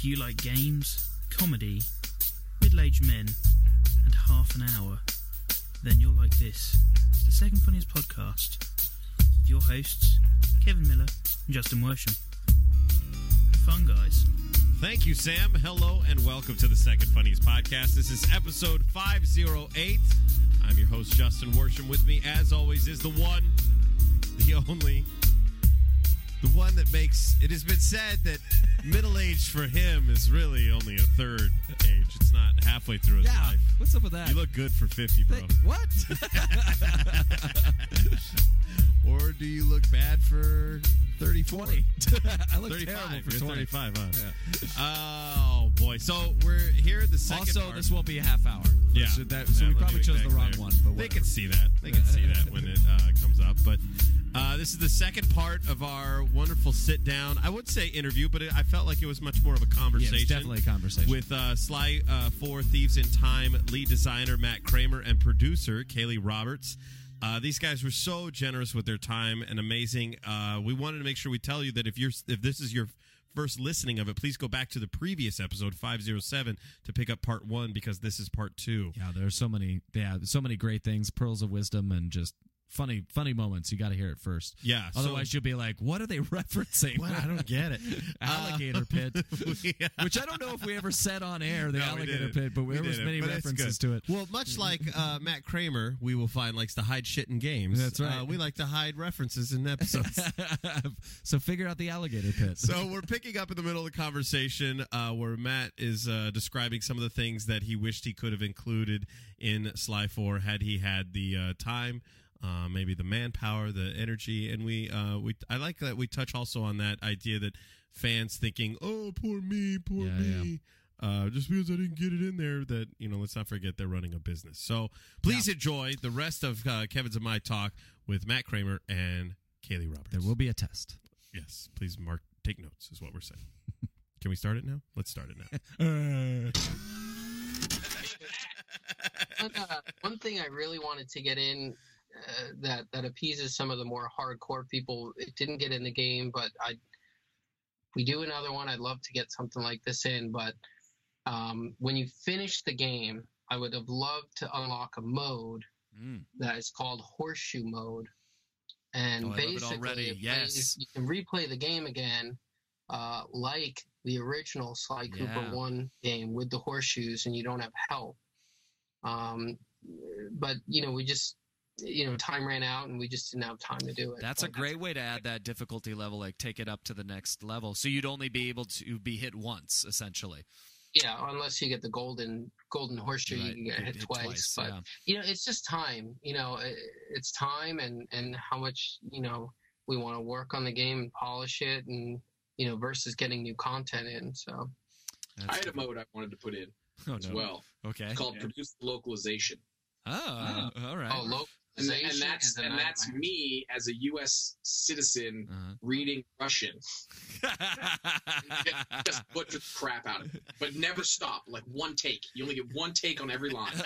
If you like games, comedy, middle-aged men, and half an hour, then you'll like this. It's the Second Funniest Podcast with your hosts, Kevin Miller and Justin Worsham. Have fun, guys. Thank you, Sam. Hello and welcome to the Second Funniest Podcast. This is episode 508. I'm your host, Justin Worsham. With me, as always, is the one, the only, the one that makes... It has been said that middle-aged for him is really only a third age. It's not halfway through his life. What's up with that? You look good for 50, bro. What? Or do you look bad for 34? 20. I look 35. terrible for You're 20. 35, huh? Yeah. Oh, boy. So we're here at the second Also, part. this won't be a half hour. Yeah. So, Yeah, we let probably me chose make the that wrong clear. one. But They whatever. can see that. They can see that when it comes up. But this is the second part of our wonderful sit-down, I would say interview, but I felt like it was much more of a conversation. Yeah, it's definitely a conversation. With Sly 4 Thieves in Time lead designer Matt Kramer and producer Kaylee Roberts. These guys were so generous with their time and amazing. We wanted to make sure we tell you that if this is your first listening of it, please go back to the previous episode 507 to pick up part 1 because this is part 2. Yeah, there's so many great things, pearls of wisdom, and just funny moments. You got to hear it first. Yeah. Otherwise, you'll be like, "What are they referencing?" Well, I don't get it. Alligator pit, which I don't know if we ever said on air. The alligator pit, but there was many references to it. Well, much like Matt Kramer, we will find likes to hide shit in games. That's right. We like to hide references in episodes. So figure out the alligator pit. So we're picking up in the middle of the conversation where Matt is describing some of the things that he wished he could have included in Sly 4 had he had the time. Maybe the manpower, the energy, and I like that we touch also on that idea that fans thinking, "Oh, poor me, me," just because I didn't get it in there. That let's not forget they're running a business. So please enjoy the rest of Kevin's and my talk with Matt Kramer and Kaylee Roberts. There will be a test. Yes, please take notes. Is what we're saying. Can we start it now? Let's start it now. One thing I really wanted to get in. That appeases some of the more hardcore people. It didn't get in the game, but we do another one. I'd love to get something like this in, but when you finish the game, I would have loved to unlock a mode that is called Horseshoe Mode, and basically you can replay the game again, like the original Sly Cooper 1 game with the horseshoes, and you don't have help. But we just. Time ran out and we just didn't have time to do it. That's a great way to add that difficulty level, like take it up to the next level. So you'd only be able to be hit once, essentially. Yeah, unless you get the golden horseshoe, right. You can get hit twice. But it's just time. It's time and how much we want to work on the game and polish it, and versus getting new content in. So I had a mode I wanted to put in as well. Okay, it's called Produce Localization. Oh, all right. And that's me as a U.S. citizen reading Russian. Just butcher the crap out of it. But never stop. Like one take. You only get one take on every line.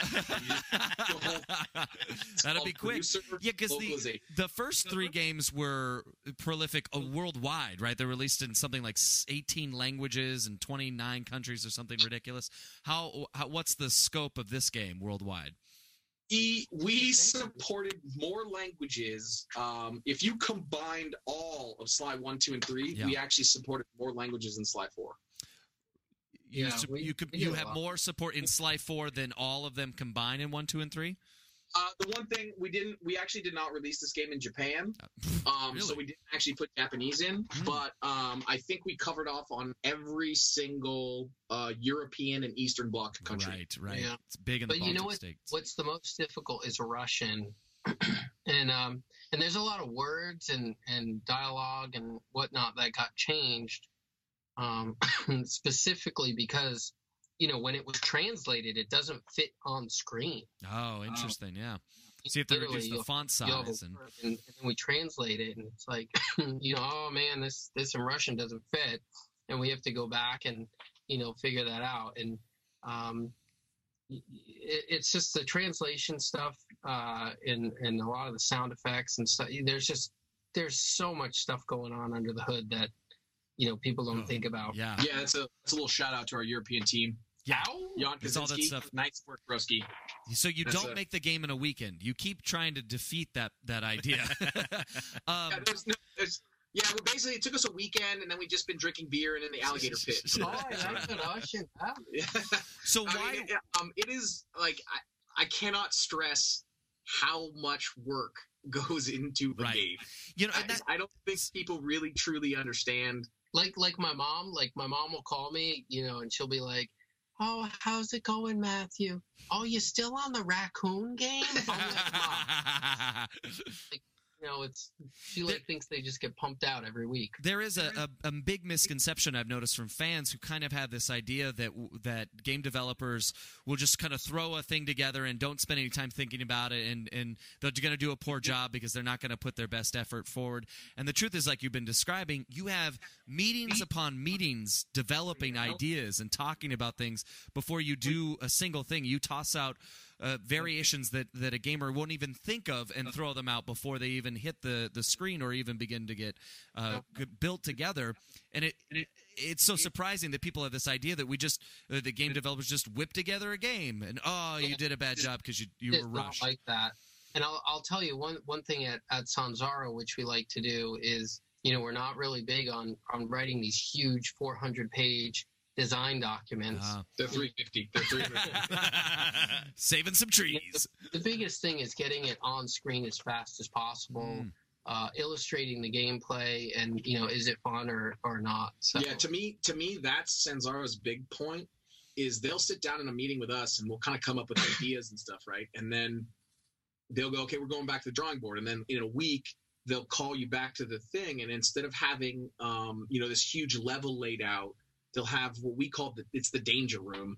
That'll be quick. Yeah, because the first 3 games were prolific worldwide, right? They're released in something like 18 languages and 29 countries or something ridiculous. What's the scope of this game worldwide? We supported more languages. If you combined all of Sly 1, 2, and 3, we actually supported more languages than Sly 4. You have more support in Sly 4 than all of them combined in 1, 2, and 3? The one thing we actually did not release this game in Japan, really? So we didn't actually put Japanese in. But I think we covered off on every single European and Eastern Bloc country. Right. Yeah. It's big in the Baltic states. What's the most difficult is Russian, and there's a lot of words and dialogue and whatnot that got changed, specifically because. When it was translated, it doesn't fit on screen. Oh, interesting. Yeah. See if they reduce the font size. And then we translate it, and it's like, oh, man, this in Russian doesn't fit. And we have to go back and, figure that out. And it's just the translation stuff and a lot of the sound effects and stuff. There's so much stuff going on under the hood that people don't think about. Yeah, that's a little shout out to our European team. Yeah, Jan Kaczynski, nice work, Broski. So you don't make the game in a weekend. You keep trying to defeat that idea. Basically it took us a weekend, and then we've just been drinking beer and in the alligator pit. So why? It is like I cannot stress how much work goes into the game. I don't think people really truly understand. Like my mom will call me, and she'll be like, "Oh, how's it going, Matthew? Oh, you still on the raccoon game?" She thinks they just get pumped out every week. There is a big misconception I've noticed from fans who kind of have this idea that game developers will just kind of throw a thing together and don't spend any time thinking about it, and they're going to do a poor job because they're not going to put their best effort forward. And the truth is, like you've been describing, you have meetings upon meetings developing ideas and talking about things before you do a single thing. You toss out variations that a gamer won't even think of and throw them out before they even hit the screen or even begin to get built together. And it's so surprising that people have this idea that the game developers just whip together a game and you did a bad job because you were rushed. Not like that. And I'll tell you one thing at Sanzaro, which we like to do is, we're not really big on writing these huge 400-page design documents. They're 350. They're 350. Saving some trees. The biggest thing is getting it on screen as fast as possible, illustrating the gameplay, and is it fun or not. So. Yeah, to me, that's Sanzaro's big point. Is they'll sit down in a meeting with us and we'll kind of come up with ideas and stuff, right? And then they'll go, okay, we're going back to the drawing board, and then in a week they'll call you back to the thing, and instead of having this huge level laid out, they'll have what we call it's the danger room.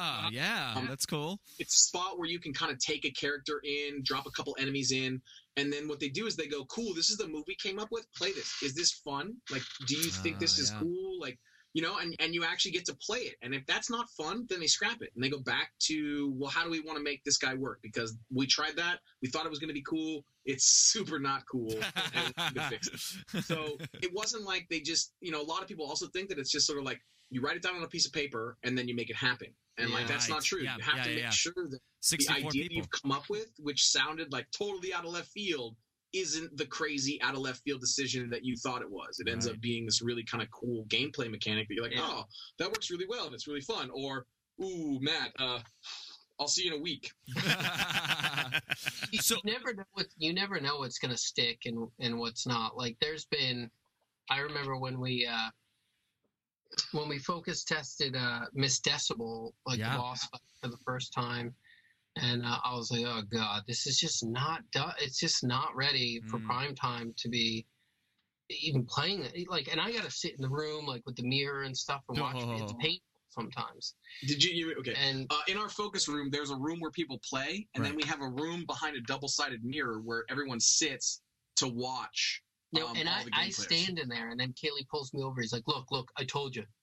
That's cool. It's a spot where you can kind of take a character in, drop a couple enemies in, and then what they do is they go, cool, this is the move we came up with. Play this. Is this fun? Like, do you think this is cool? Like, and you actually get to play it. And if that's not fun, then they scrap it. And they go back to, well, how do we want to make this guy work? Because we tried that. We thought it was going to be cool. It's super not cool. And we fix it. So it wasn't like they just, a lot of people also think that it's just sort of like, you write it down on a piece of paper and then you make it happen. And that's not true. Yeah, you have to make sure that the idea you've come up with, which sounded like totally out of left field, isn't the crazy out of left field decision that you thought it was. It ends up being this really kind of cool gameplay mechanic that you're like, oh, that works really well and it's really fun. Or, ooh, Matt, I'll see you in a week. So you never know what's going to stick and what's not. Like I remember when we focus tested Miss Decibel, the boss fight for the first time, and I was like, oh god, this is just not done. It's just not ready for prime time to be even playing it. And I got to sit in the room with the mirror and stuff and watch it. It's painful sometimes. Did you okay? And in our focus room, there's a room where people play, and then we have a room behind a double-sided mirror where everyone sits to watch. And I stand in there, and then Kaylee pulls me over. He's like, look, I told you.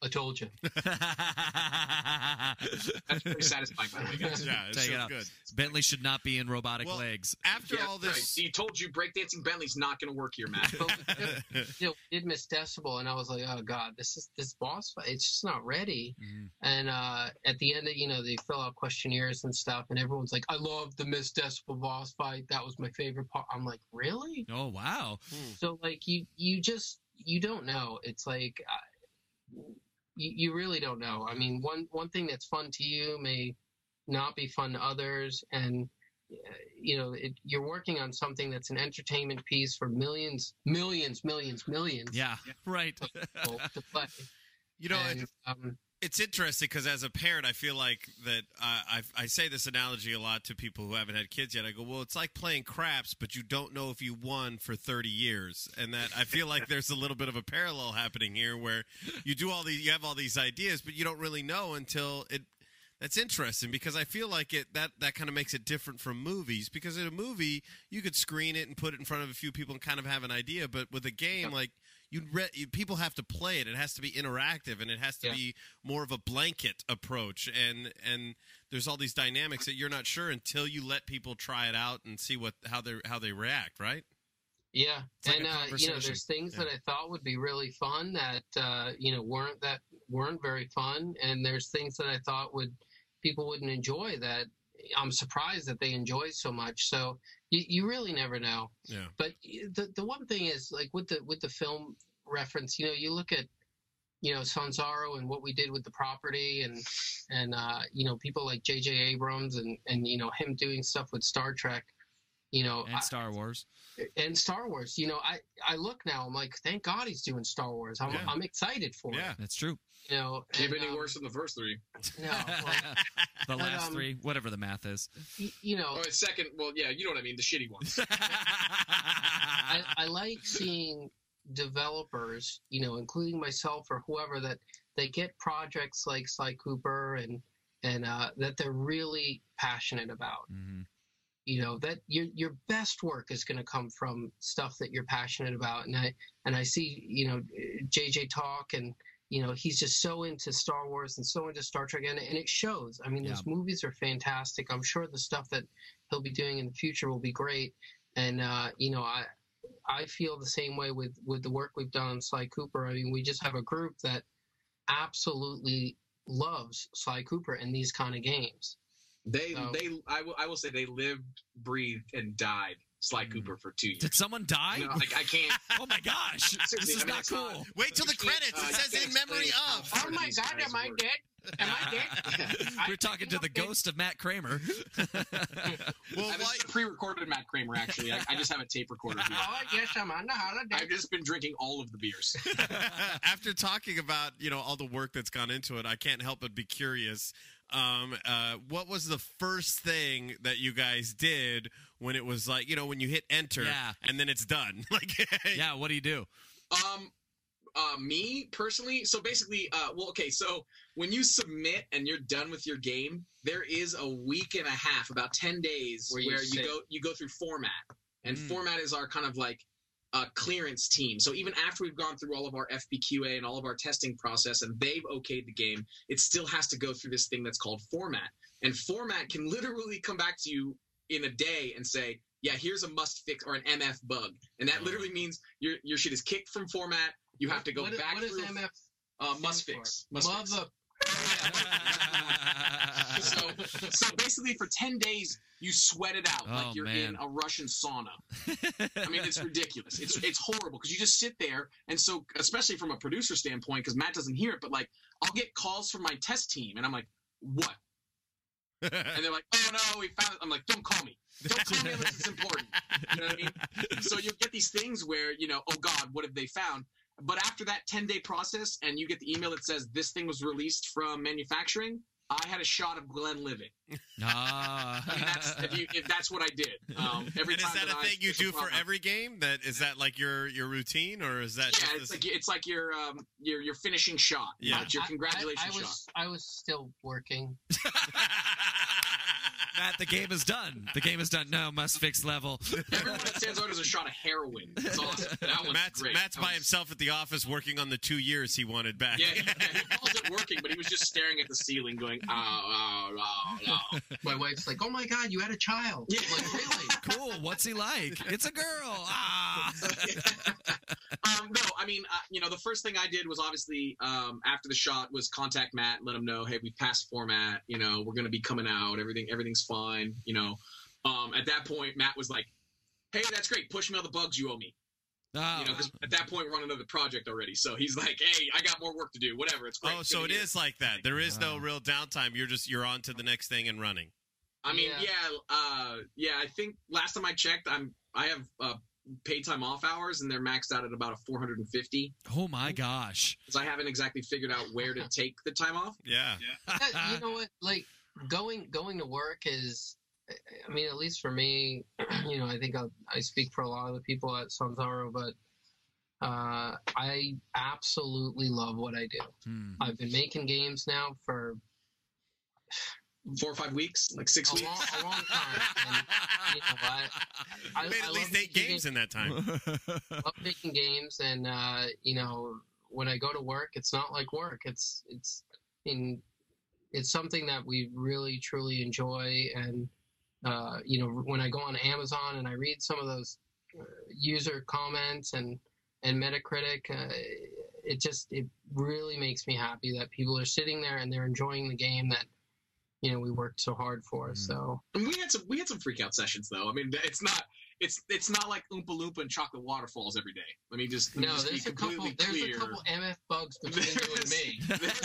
That's pretty satisfying, by the way, guys. Yeah, it's so good. Bentley should not be in robotic legs. After all this... Right. He told you breakdancing Bentley's not going to work here, Matt. We did Miss Decibel, and I was like, oh, God, this boss fight, it's just not ready. And at the end, they fill out questionnaires and stuff, and everyone's like, I love the Miss Decibel boss fight. That was my favorite part. I'm like, really? Oh, wow. So, you don't know. It's like you really don't know. I mean, one thing that's fun to you may not be fun to others, and you're working on something that's an entertainment piece for millions. Yeah, right. To play. It's interesting because as a parent, I feel like that I say this analogy a lot to people who haven't had kids yet. I go, well, it's like playing craps, but you don't know if you won for 30 years. And that I feel like there's a little bit of a parallel happening here where you have all these ideas, but you don't really know until it. That's interesting because I feel like that kind of makes it different from movies, because in a movie you could screen it and put it in front of a few people and kind of have an idea, but with a game people have to play it. It has to be interactive, and it has to be more of a blanket approach. And there's all these dynamics that you're not sure until you let people try it out and see how they react. Right? Yeah, like and there's things that I thought would be really fun that weren't very fun, and there's things that I thought people wouldn't enjoy that I'm surprised that they enjoy so much. So you really never know. Yeah. But the one thing is, like, with the film reference, you look at Sanzaro and what we did with the property, and people like J.J. Abrams and him doing stuff with Star Trek. And Star Wars. And Star Wars. I look now, I'm like, thank God he's doing Star Wars. I'm excited for it. Yeah, that's true. Can't be any worse than the first three. No. The last three, whatever the math is. Second, well, yeah, you know what I mean, the shitty ones. I like seeing developers, including myself or whoever, that they get projects like Sly Cooper and that they're really passionate about. Mm-hmm. That your best work is going to come from stuff that you're passionate about. And I see, JJ talk, and, he's just so into Star Wars and so into Star Trek, and it shows. I mean, those movies are fantastic. I'm sure the stuff that he'll be doing in the future will be great. And, I feel the same way with the work we've done on Sly Cooper. I mean, we just have a group that absolutely loves Sly Cooper and these kind of games. I will say they lived, breathed, and died Sly Cooper for 2 years. Did someone die? No, I can't. Oh my gosh! This is not cool. Wait till the credits. It says in memory of. Oh my God! Am I dead? Am I dead? We're talking to the ghost of Matt Kramer. Well, I pre-recorded Matt Kramer, actually. I just have a tape recorder here. Oh, yes, I'm on the holiday. I've just been drinking all of the beers. After talking about, all the work that's gone into it, I can't help but be curious. What was the first thing that you guys did when it was like, when you hit enter and then it's done? Yeah, what do you do? Me personally, so basically, so when you submit and you're done with your game, there is a week and a half, about 10 days, where you go through format, and format is our kind of like clearance team. So even after we've gone through all of our FBQA and all of our testing process, and they've okayed the game, it still has to go through this thing that's called format. And format can literally come back to you in a day and say, yeah, here's a must fix or an MF bug, and that literally means your shit is kicked from format. You have to go back through. What is MF? Must fix. So basically, for 10 days, you sweat it out like you're in a Russian sauna. I mean, it's ridiculous. It's horrible because you just sit there, and so especially from a producer standpoint, because Matt doesn't hear it, but like I'll get calls from my test team, and I'm like, what? And they're like, oh no, we found it. I'm like, don't call me. Don't call me unless it's important. You know what I mean? So you'll get these things where, oh God, what have they found? But after that 10-day process and you get the email that says this thing was released from manufacturing, I had a shot of Glenlivet. If that's what I did. Every and time is that a thing you do for every game? Is that like your routine, or is that? Yeah, it's like your finishing shot. Yeah, your congratulations shot. I was still working. Matt, the game is done. The game is done. No, must fix level. Everyone at Sanzaro does a shot of heroin. It's awesome. That one's great. Matt's by himself at the office working on the 2 years he wanted back. Yeah, he calls it working, but he was just staring at the ceiling going, oh. My wife's like, oh my God, you had a child. Yeah. Like, really? Cool. What's he like? It's a girl. No, I mean, the first thing I did was obviously after the shot was contact Matt and let him know, hey, we passed format. We're going to be coming out. Everything's fine. At that point, Matt was like, hey, that's great. Push me all the bugs you owe me. Because at that point we're on another project already. So he's like, hey, I got more work to do. Whatever, it's great. Oh, so it is like that. There is no real downtime. You're on to the next thing and running. I mean, I think last time I checked, I have paid time off hours, and they're maxed out at about a 450. Oh my gosh! Because I haven't exactly figured out where to take the time off. Yeah. You know what? Like going to work is. I mean, at least for me, I think I speak for a lot of the people at Sanzaro, but I absolutely love what I do. I've been making games now for 4 or 5 weeks, like 6 weeks. A long time. And, I made at least 8 games in that time. I love making games, and when I go to work, it's not like work. It's something that we really truly enjoy, and when I go on Amazon and I read some of those user comments and Metacritic. It really makes me happy that people are sitting there and they're enjoying the game that we worked so hard for. So and we had some freak out sessions though. I mean, it's not like Oompa Loompa and chocolate waterfalls every day. Let me just there's a couple MF bugs between you and me.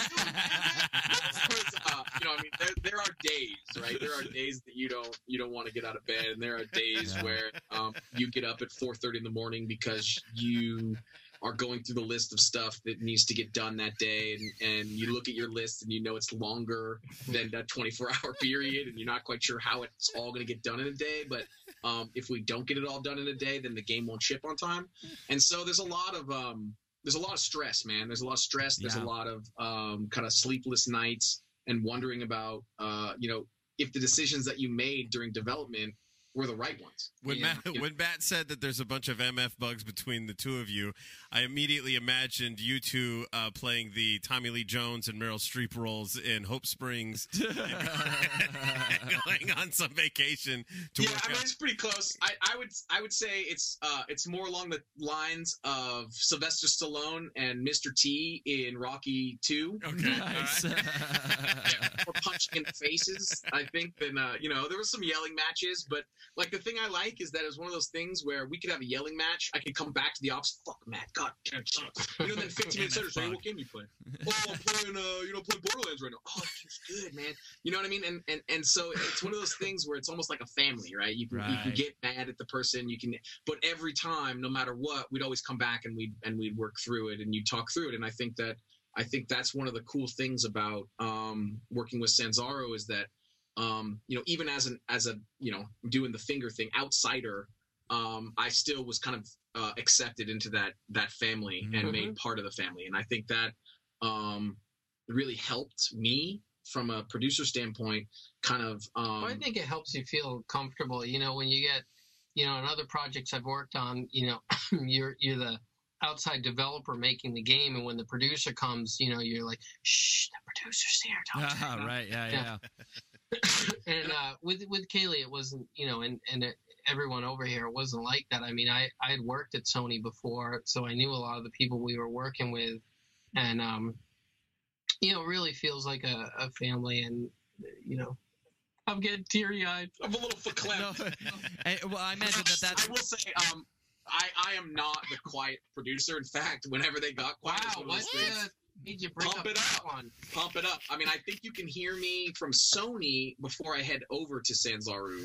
There are days, right? There are days that you don't want to get out of bed, and there are days where you get up at 4:30 in the morning because you are going through the list of stuff that needs to get done that day, and you look at your list and it's longer than that 24-hour period, and you're not quite sure how it's all going to get done in a day. But if we don't get it all done in a day, then the game won't ship on time. And so there's a lot of stress, man. There's a lot of stress. There's a lot of kind of sleepless nights and wondering about if the decisions that you made during development were the right ones. When Matt said that there's a bunch of MF bugs between the two of you, I immediately imagined you two playing the Tommy Lee Jones and Meryl Streep roles in Hope Springs, and going on some vacation to work out. It's pretty close. I would say it's more along the lines of Sylvester Stallone and Mr. T in Rocky 2. Okay, nice. Or punching in the faces, I think. Then there was some yelling matches, but like the thing I like is that it was one of those things where we could have a yelling match. I could come back to the office, fuck Matt, God damn it. Then 15 minutes later, say, what game you play? Oh, I'm playing, playing Borderlands right now. Oh, that game's good, man. You know what I mean? And so it's one of those things where it's almost like a family, right? You can get mad at the person, but every time, no matter what, we'd always come back and we'd work through it and you'd talk through it. And I think that's one of the cool things about working with Sanzaro is that even as a doing the finger thing outsider, I still was kind of accepted into that family and made part of the family. And I think that really helped me from a producer standpoint, kind of. I think it helps you feel comfortable. When you get, in other projects I've worked on, you're the outside developer making the game, and when the producer comes, you're like, shh, the producer's here. Don't check them. Right? Yeah. And with Kaylee, it wasn't, everyone over here, it wasn't like that. I mean, I had worked at Sony before, so I knew a lot of the people we were working with, and it really feels like a family, and I'm getting teary-eyed. I'm a little verklempt. Well, I imagine that's. I will say, I am not the quiet producer. In fact, whenever they got quiet, made you bring Pump it up. I mean, I think you can hear me from Sony before I head over to Sanzaru.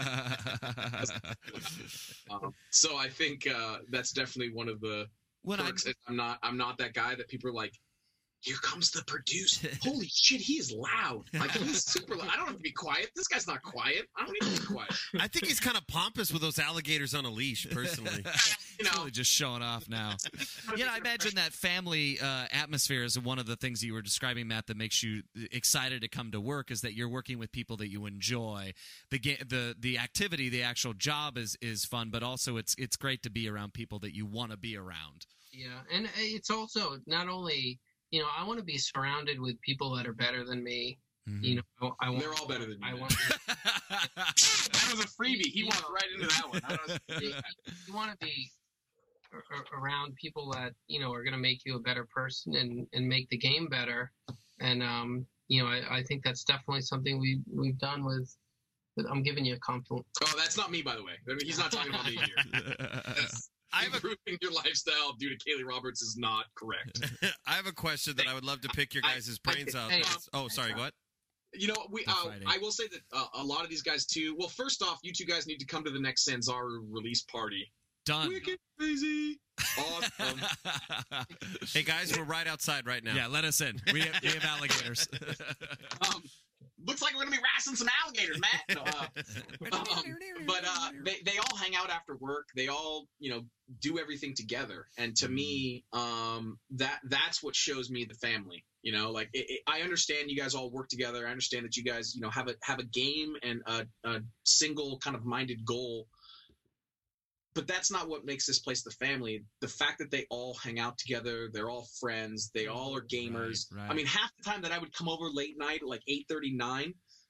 So I think that's definitely one of the perks. I'm not that guy that people are like, here comes the producer. Holy shit, he is loud. Like, he's super loud. I don't have to be quiet. This guy's not quiet. I don't need to be quiet. I think he's kind of pompous with those alligators on a leash, personally. Really just showing off now. I imagine that family atmosphere is one of the things that you were describing, Matt, that makes you excited to come to work, is that you're working with people that you enjoy. The activity, the actual job is fun, but also it's great to be around people that you want to be around. Yeah, and it's also not only... I want to be surrounded with people that are better than me. Mm-hmm. They're all better than you. That was a freebie. He walked right into that one. You want to be around people that are going to make you a better person and make the game better. And I think that's definitely something we've done with. I'm giving you a compliment. Oh, that's not me, by the way. I mean, he's not talking about me here. Improving your lifestyle due to Kaylee Roberts is not correct. I have a question that I would love to pick your guys' brains out. Sorry, go ahead. I will say that a lot of these guys too. Well, first off, you two guys need to come to the next Sanzaru release party. Done. Wicked crazy. Awesome. Hey guys, we're right outside right now. Yeah, let us in. We have alligators. Looks like we're gonna be wrestling some alligators, Matt. But they all hang out after work. They all do everything together, and to me, that's what shows me the family. I understand you guys all work together. I understand that you guys have a game and a single kind of minded goal. But that's not what makes this place the family. The fact that they all hang out together, they're all friends, they all are gamers. Right. I mean, half the time that I would come over late night at like 8:39,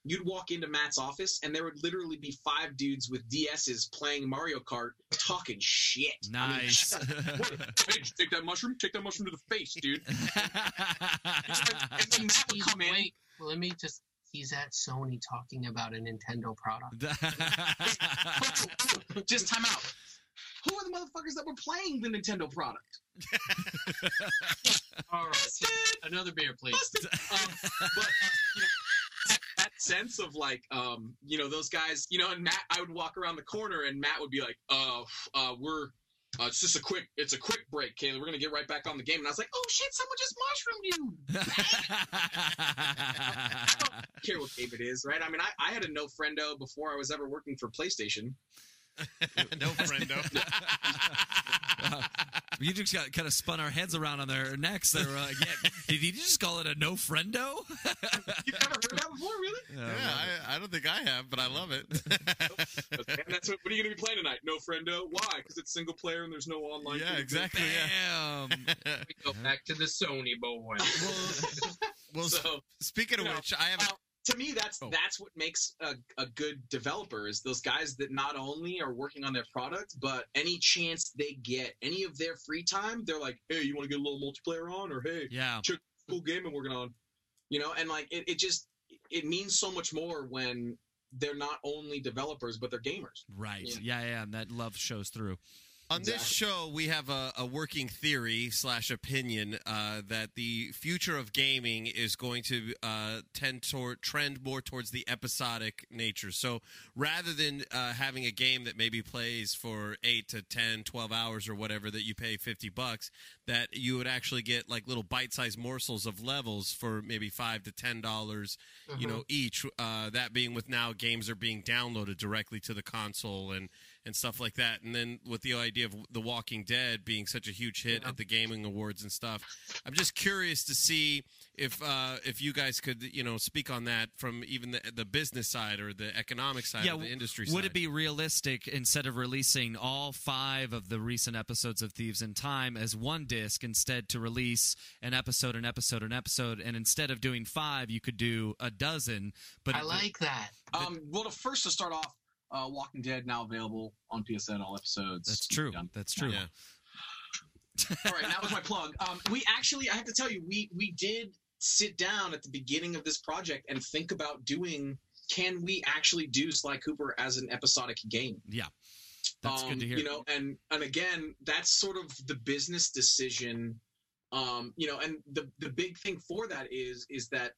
you'd walk into Matt's office and there would literally be 5 dudes with DSs playing Mario Kart, talking shit. Nice. I mean, hey, take that mushroom to the face, dude. And then Matt would come in. Wait, let me just. He's at Sony talking about a Nintendo product. Just time out. Who are the motherfuckers that were playing the Nintendo product? All right, another beer, please. But that sense of like, those guys, and Matt, I would walk around the corner and Matt would be like, it's just a quick break, Kayla. We're gonna get right back on the game. And I was like, oh shit, someone just mushroomed you. I don't care what game it is, right? I mean, I had a no friendo before I was ever working for PlayStation. No friendo. You just got kind of spun our heads around on their necks. They were like, did you just call it a no friendo? You've never heard that before, really? I don't think I have, but I love it. And that's what are you going to be playing tonight? No friendo? Why? Because it's single player and there's no online. Yeah, exactly. Bam. We go back to the Sony boy. Well, speaking of which, I have. To me, that's what makes a good developer is those guys that not only are working on their product, but any chance they get, any of their free time, they're like, hey, you want to get a little multiplayer on? Or, hey, check the cool game I'm working on. And like it means so much more when they're not only developers, but they're gamers. Right. Yeah. And that love shows through. On this show, we have a working theory / opinion that the future of gaming is going to trend more towards the episodic nature. So rather than having a game that maybe plays for 8 to 10, 12 hours or whatever that you pay $50, that you would actually get like little bite-sized morsels of levels for maybe $5 to $10, each. That being with now games are being downloaded directly to the console and stuff like that. And then with the idea of The Walking Dead being such a huge hit at the gaming awards and stuff, I'm just curious to see if you guys could, speak on that from even the business side or the economic side of the industry side. Would it be realistic, instead of releasing all 5 of the recent episodes of Thieves in Time as one disc, instead to release an episode, and instead of doing 5, you could do a dozen? But I like that. Well, first to start off, Walking Dead now available on PSN, all episodes. That's true. That's true. Yeah. All right, that was my plug. We actually, I have to tell you, we did sit down at the beginning of this project and think about can we actually do Sly Cooper as an episodic game? Yeah. That's good to hear. And again, that's sort of the business decision. And the big thing for that is that,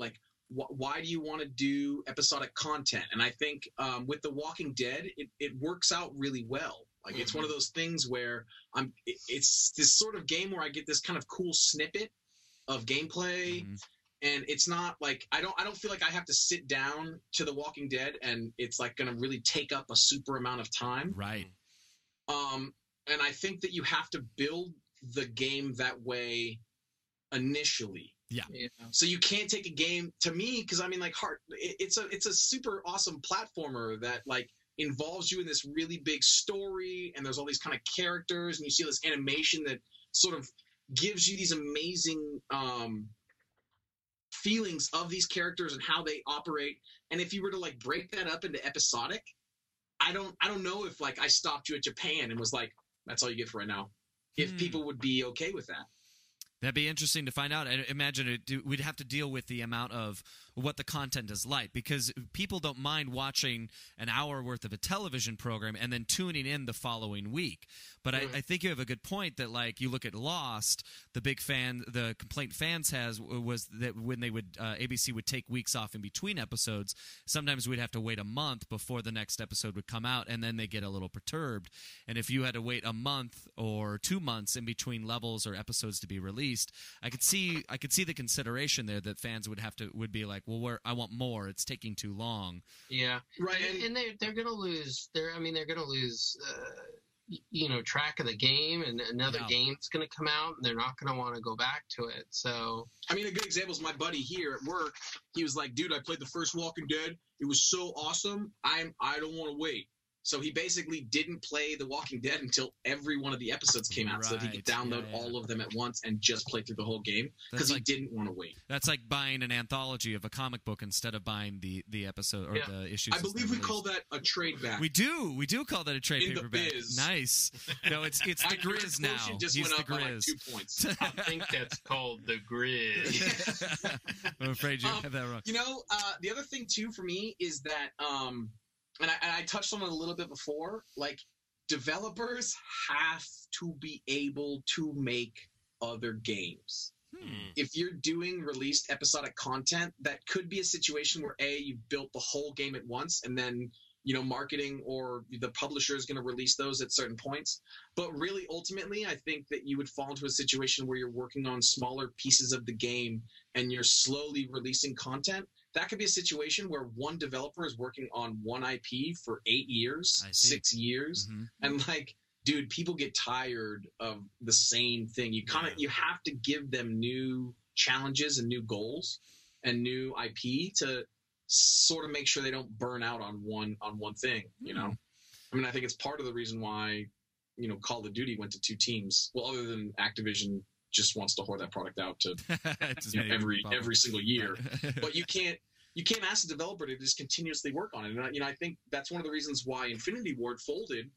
why do you want to do episodic content? And I think with The Walking Dead, it works out really well. Like it's one of those things where it's this sort of game where I get this kind of cool snippet of gameplay, and it's not like I don't feel like I have to sit down to The Walking Dead and it's like going to really take up a super amount of time. Right. And I think that you have to build the game that way initially. Yeah. So you can't take a game, to me, because I mean, like, it's a super awesome platformer that like involves you in this really big story, and there's all these kind of characters, and you see this animation that sort of gives you these amazing feelings of these characters and how they operate. And if you were to like break that up into episodic, I don't know if like I stopped you at Japan and was like, that's all you get for right now, if people would be okay with that. That'd be interesting to find out. I imagine we'd have to deal with the amount of what the content is like, because people don't mind watching an hour worth of a television program and then tuning in the following week. But I think you have a good point that, like, you look at Lost, the complaint fans was that when they would ABC would take weeks off in between episodes, sometimes we'd have to wait a month before the next episode would come out, and then they get a little perturbed. And if you had to wait a month or 2 months in between levels or episodes to be released, I could see the consideration there that fans would be like, well, I want more. It's taking too long. Yeah, right. And they're gonna lose. They're gonna lose. Track of the game, and another game's gonna come out, and they're not gonna want to go back to it. So, I mean, a good example is my buddy here at work. He was like, "Dude, I played the first Walking Dead. It was so awesome. I don't want to wait." So he basically didn't play The Walking Dead until every one of the episodes came out, so that he could download all of them at once and just play through the whole game because he didn't want to wait. That's like buying an anthology of a comic book instead of buying the episode or the issues. I believe we call that a trade back. We do call that a trade paperback. Nice. No, it's the Grizz now. Just He's went the up by Grizz. 2 points. I think that's called the Grizz. I'm afraid you have that wrong. The other thing too for me is that, and I touched on it a little bit before, like developers have to be able to make other games. If you're doing released episodic content, that could be a situation where you've built the whole game at once, and then marketing or the publisher is going to release those at certain points. But really, ultimately, I think that you would fall into a situation where you're working on smaller pieces of the game and you're slowly releasing content. That could be a situation where one developer is working on one IP for 8 years, 6 years, and dude, people get tired of the same thing. You have to give them new challenges and new goals and new IP to sort of make sure they don't burn out on one thing. I mean, I think it's part of the reason why Call of Duty went to 2 teams. Well, other than Activision just wants to whore that product out to every single year. But you can't ask a developer to just continuously work on it. And I think that's one of the reasons why Infinity Ward folded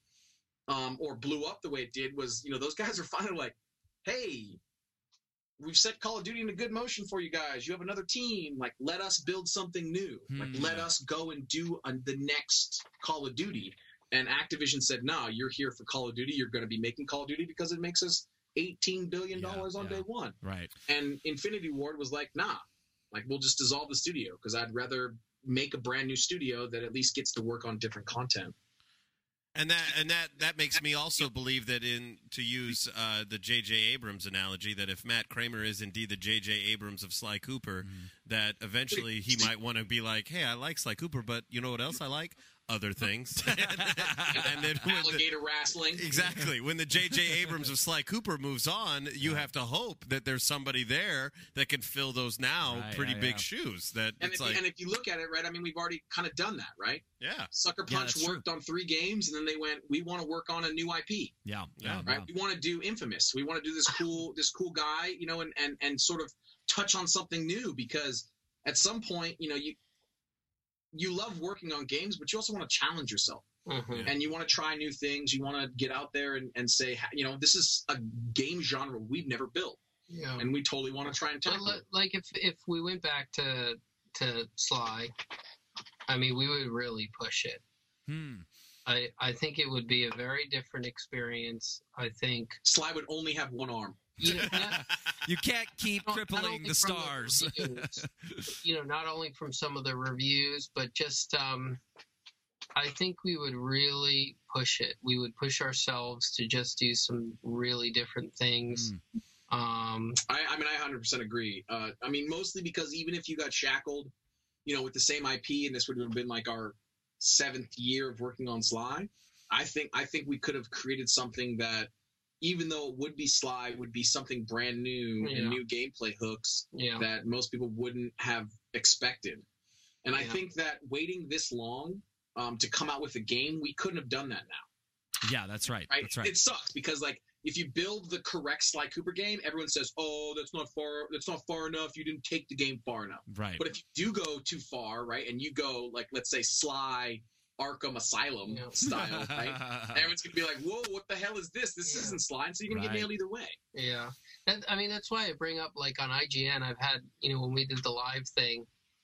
or blew up the way it did was those guys are finally like, hey, we've set Call of Duty in a good motion for you guys. You have another team. Let us build something new. Let us go and do the next Call of Duty. And Activision said, no, you're here for Call of Duty. You're going to be making Call of Duty because it makes us $18 billion on day one. Right. And Infinity Ward was like, nah, we'll just dissolve the studio because I'd rather make a brand new studio that at least gets to work on different content. And that makes me also believe that to use the J.J. Abrams analogy, that if Matt Kramer is indeed the J.J. Abrams of Sly Cooper, that eventually he might want to be like, hey, I like Sly Cooper, but you know what else I like? Other things. And then alligator wrestling. Exactly. When the J.J. Abrams of Sly Cooper moves on, you have to hope that there's somebody there that can fill those pretty big shoes. And if you look at it, right, I mean, we've already kind of done that, right? Yeah. Sucker Punch worked on 3 games, and then they went, we want to work on a new IP. Yeah. Right? We want to do Infamous. We want to do this cool guy, and sort of touch on something new, because at some point, you love working on games, but you also want to challenge yourself. And you want to try new things. You want to get out there and say, this is a game genre we've never built. Yeah. And we totally want to try and tackle it. Like if we went back to Sly, I mean, we would really push it. I think it would be a very different experience. I think Sly would only have one arm. You can't keep crippling the stars. Not only from some of the reviews, but just I think we would really push it. We would push ourselves to just do some really different things. I mean, I 100% agree. I mean, mostly because even if you got shackled, with the same IP, and this would have been like our 7th year of working on Sly, I think we could have created something that, even though it would be Sly, would be something brand new and new gameplay hooks that most people wouldn't have expected. And I think that waiting this long to come out with a game, we couldn't have done that now. Yeah, that's right. That's right. It sucks because if you build the correct Sly Cooper game, everyone says, "Oh, that's not far enough. You didn't take the game far enough." Right. But if you do go too far, right, and you go let's say Sly Arkham Asylum style, right? Everyone's gonna be like, "Whoa, what the hell is this? This isn't Sly." And so you're gonna get nailed either way. Yeah, I mean that's why I bring up on IGN. I've had when we did the live thing,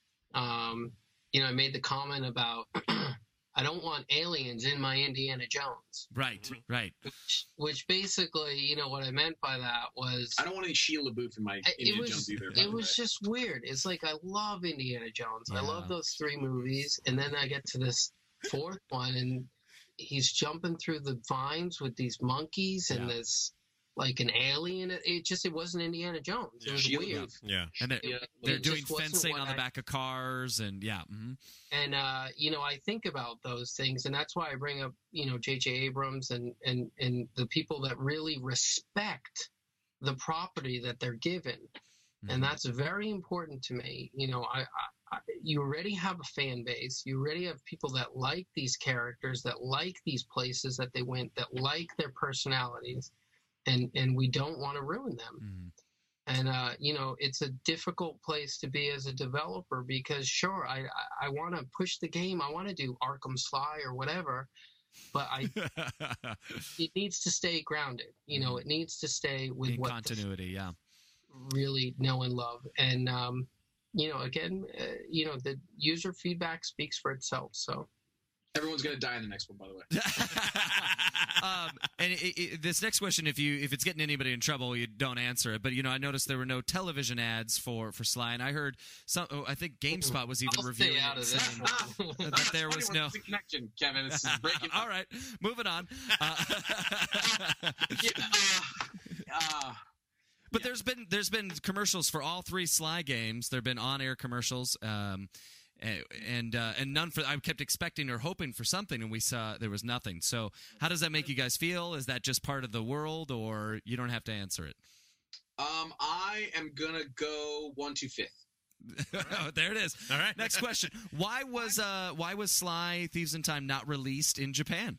I made the comment about I don't want aliens in my Indiana Jones. Right. Which basically, what I meant by that was I don't want any Shia LaBeouf in my Indiana Jones either. It was just weird. It's like I love Indiana Jones. I love those 3 movies, and then I get to this 4th one, and he's jumping through the vines with these monkeys and this an alien. It wasn't Indiana Jones. It was weird. Yeah. And they're doing fencing on the back of cars, and And I think about those things, and that's why I bring up J.J. Abrams and the people that really respect the property that they're given. And that's very important to me. you already have a fan base. You already have people that like these characters, that like these places that they went, that like their personalities, and we don't want to ruin them. Mm-hmm. And, it's a difficult place to be as a developer because, sure, I want to push the game. I want to do Arkham Sly or whatever, but it needs to stay grounded. It needs to stay with in continuity, yeah. Really know and love. And, again, the user feedback speaks for itself. So everyone's going to die in the next one, by the way. And this next question, if it's getting anybody in trouble, you don't answer it. But I noticed there were no television ads for Sly, and I heard I think GameSpot was even reviewing out of saying that there was no connection. Kevin, this is breaking. All right, moving on. But there's been commercials for all 3 Sly games. There've been on-air commercials. And none for. I kept expecting or hoping for something, and we saw there was nothing. So, how does that make you guys feel? Is that just part of the world, or you don't have to answer it? I am gonna go 1 to 5th. There it is. All right. Next question: Why was Sly Thieves in Time not released in Japan?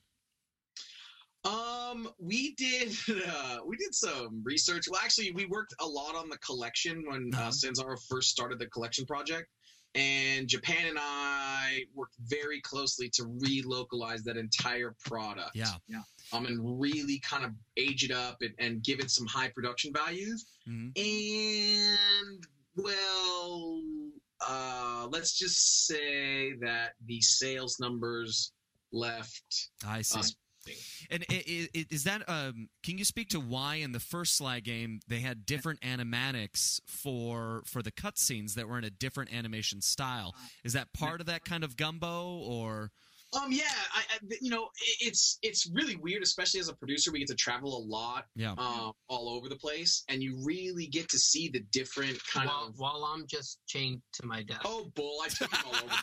We did some research. Well, actually, we worked a lot on the collection when Sanzaro first started the collection project. And Japan and I worked very closely to relocalize that entire product. Yeah. And really kind of age it up and give it some high production values. Mm-hmm. And, well, let's just say that the sales numbers left us. And is that can you speak to why in the first Sly game they had different animatics for the cutscenes that were in a different animation style? Is that part of that kind of gumbo, or? Yeah, it's really weird, especially as a producer. We get to travel a lot, all over the place, and you really get to see the different kind of. While I'm just chained to my desk. Oh, bull! I took him all over.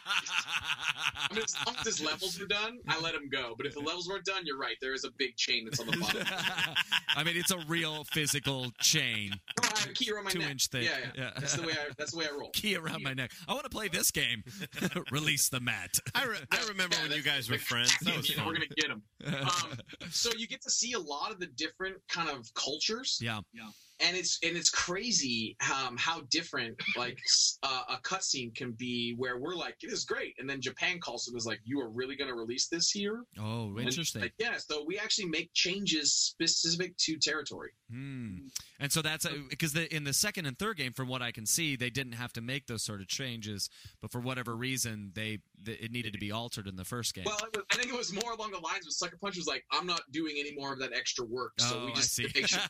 I mean, as long as his levels were done, I let him go. But if the levels weren't done, you're right. There is a big chain that's on the bottom. I mean, it's a real physical chain. Oh, I have a key around my 2 neck. inch thick. Yeah. That's the way I roll. Key around my neck. I want to play this game. Release the mat. I remember when you guys were friends. That was fun. We're gonna get him. So you get to see a lot of the different kind of cultures. Yeah. And it's crazy how different like a cutscene can be. Where we're like, it is great, and then Japan calls and is like, you are really going to release this here? Oh, interesting. Like, yeah, so we actually make changes specific to territory. And so that's because in the second and third game, from what I can see, they didn't have to make those sort of changes, but for whatever reason, it needed to be altered in the first game. Well, I think it was more along the lines of Sucker Punch was like, I'm not doing any more of that extra work, so we just make sure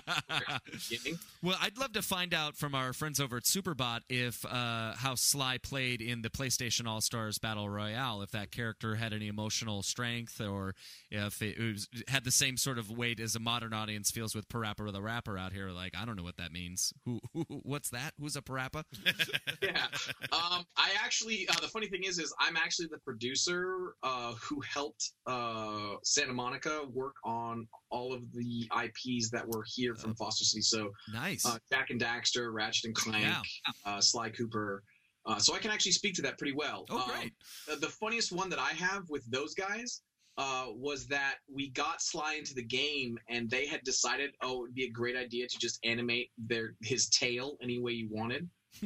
Well, I'd love to find out from our friends over at Superbot if how Sly played in the PlayStation All-Stars Battle Royale, if that character had any emotional strength, or if it had the same sort of weight as a modern audience feels with Parappa the Rapper out here. Like, I don't know what that means. What's that? Who's a Parappa? Yeah. I actually, the funny thing is I'm actually the producer who helped Santa Monica work on all of the IPs that were here from Foster City. So nice. Jak and Daxter, Ratchet and Clank, Sly Cooper. So I can actually speak to that pretty well. Oh, great. The funniest one that I have with those guys was that we got Sly into the game, and they had decided, it would be a great idea to just animate his tail any way you wanted.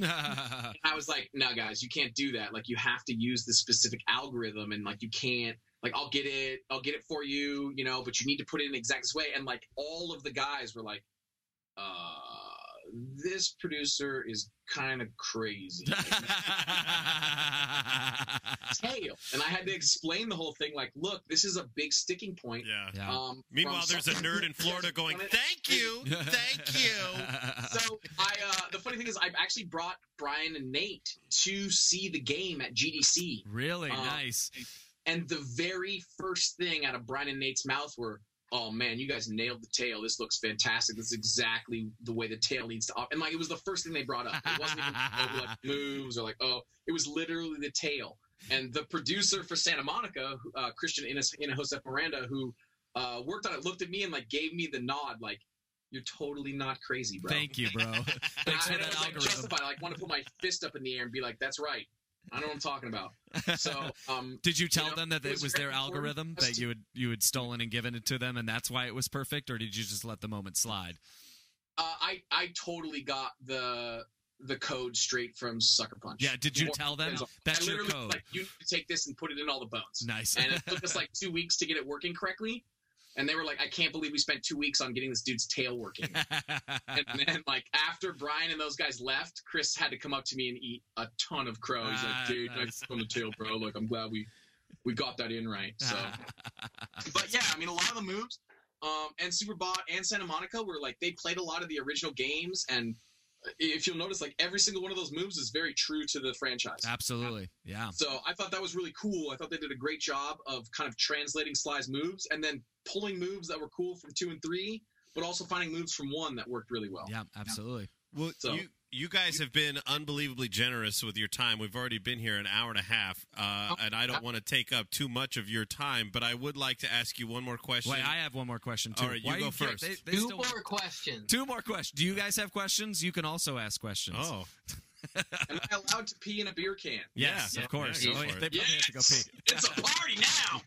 I was like, no, guys, you can't do that. Like, you have to use this specific algorithm, and like, you can't. Like, I'll get it for you, but you need to put it in exact this way. And like, all of the guys were like, this producer is kind of crazy. Tail. And I had to explain the whole thing. Like, look, this is a big sticking point. Yeah. Meanwhile, there's a nerd in Florida going, "Thank you, thank you." So the funny thing is, I've actually brought Brian and Nate to see the game at GDC. Really nice. And the very first thing out of Brian and Nate's mouth were, "Oh man, you guys nailed the tail. This looks fantastic. This is exactly the way the tail needs to." And like, it was the first thing they brought up. It wasn't even like moves or like, it was literally the tail. And the producer for Santa Monica, Christian Josef Miranda, who worked on it, looked at me and like gave me the nod, like, "You're totally not crazy, bro." Thank you, bro. Thanks for that algorithm. like, justified. I like want to put my fist up in the air and be like, "That's right. I know what I'm talking about. So, did you tell them that it was their algorithm that you had stolen and given it to them, and that's why it was perfect, or did you just let the moment slide? I totally got the code straight from Sucker Punch. Yeah, did you tell them that's your code? Like, you need to take this and put it in all the bones. Nice. And it took us like 2 weeks to get it working correctly. And they were like, I can't believe we spent 2 weeks on getting this dude's tail working. And then, like, after Brian and those guys left, Chris had to come up to me and eat a ton of crow. He's like, dude, nice on the tail, bro. Like, I'm glad we got that in right. So, but yeah, I mean, a lot of the moves, and Superbot and Santa Monica were like, they played a lot of the original games, and if you'll notice, like, every single one of those moves is very true to the franchise. Absolutely, yeah. So I thought that was really cool. I thought they did a great job of kind of translating Sly's moves and then pulling moves that were cool from 2 and 3, but also finding moves from 1 that worked really well. Yeah, absolutely. Well, so, you guys have been unbelievably generous with your time. We've already been here an hour and a half, and I don't want to take up too much of your time, but I would like to ask you one more question. Wait, I have one more question, too. All right, you go first. Two more questions. Two more questions. Do you guys have questions? You can also ask questions. Oh. Am I allowed to pee in a beer can? Yes, of course. Yeah, they probably have to go pee. It's a party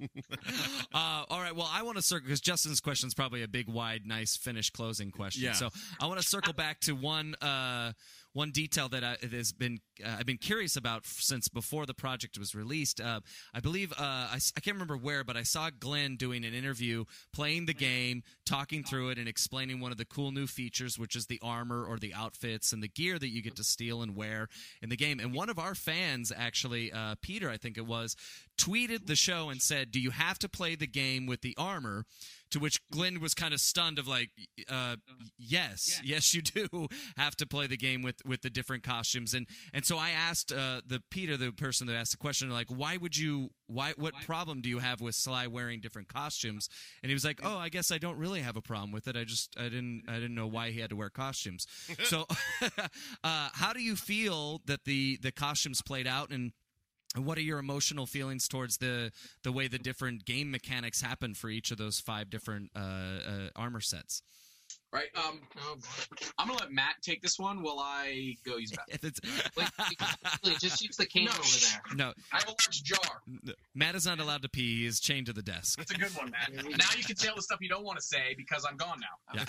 now. All right. Well, I want to circle because Justin's question is probably a big, wide, nice, finish closing question. Yeah. So I want to circle back to one detail that I've been curious about since before the project was released. I believe I can't remember where, but I saw Glenn doing an interview, playing the game, talking through it, and explaining one of the cool new features, which is the armor or the outfits and the gear that you get to steal and wear in the game. And one of our fans, actually, Peter, I think it was, tweeted the show and said, "Do you have to play the game with the armor?" To which Glenn was kind of stunned of like, yes, you do have to play the game with the different costumes. And so I asked the Peter, the person that asked the question, like, what problem do you have with Sly wearing different costumes? And he was like, oh, I guess I don't really have a problem with it. I didn't know why he had to wear costumes. So how do you feel that the costumes played out, and what are your emotional feelings towards the way the different game mechanics happen for each of those 5 different armor sets? Right. I'm gonna let Matt take this one while I go use that. Wait, just use the can over there. No, I have a large jar. Matt is not allowed to pee. He is chained to the desk. That's a good one, Matt. Now you can say all the stuff you don't want to say because I'm gone now.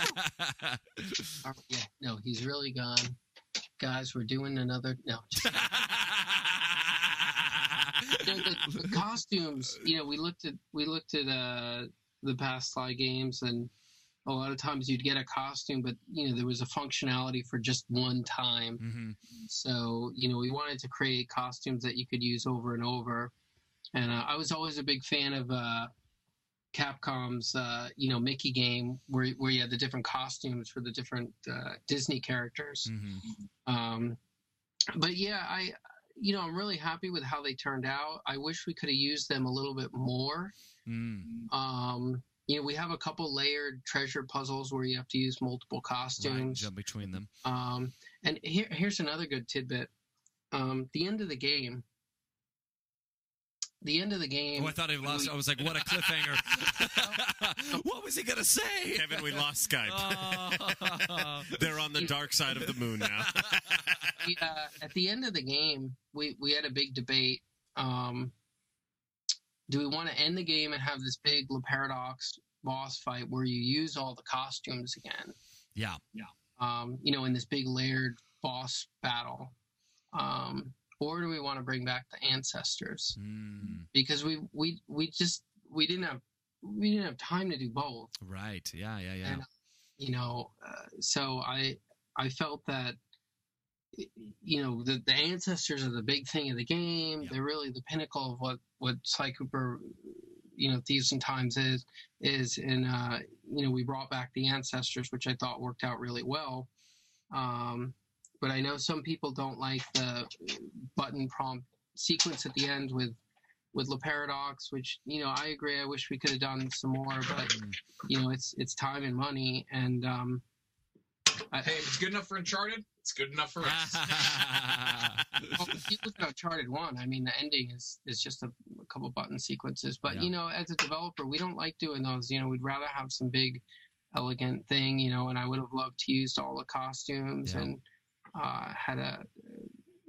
Yeah. No, he's really gone. Guys, we're doing another. No. The costumes, we looked at the past Sly games, and a lot of times you'd get a costume, but there was a functionality for just one time. Mm-hmm. So we wanted to create costumes that you could use over and over. And I was always a big fan of Capcom's Mickey game, where you had the different costumes for the different Disney characters. Mm-hmm. But yeah, I'm really happy with how they turned out. I wish we could have used them a little bit more. We have a couple layered treasure puzzles where you have to use multiple costumes. Right, jump between them. And here's another good tidbit. The end of the game. Oh, I thought he lost. I was like, what a cliffhanger. What was he going to say? Kevin, we lost Skype. They're on the dark side of the moon now. At the end of the game, we had a big debate. Do we want to end the game and have this big La Paradox boss fight where you use all the costumes again? Yeah. In this big layered boss battle. Or do we want to bring back the ancestors? Because we didn't have time to do both. Right. Yeah. And, so I felt that the ancestors are the big thing of the game. Yeah. They're really the pinnacle of what Sly Cooper, Thieves in Times is, and we brought back the ancestors, which I thought worked out really well. But I know some people don't like the button prompt sequence at the end with La Paradox, which, I agree. I wish we could have done some more, but, it's time and money. And hey, if it's good enough for Uncharted, it's good enough for us. Well, if you look at Uncharted 1, I mean, the ending is just a couple button sequences. But, as a developer, we don't like doing those. We'd rather have some big, elegant thing, and I would have loved to use all the costumes and had a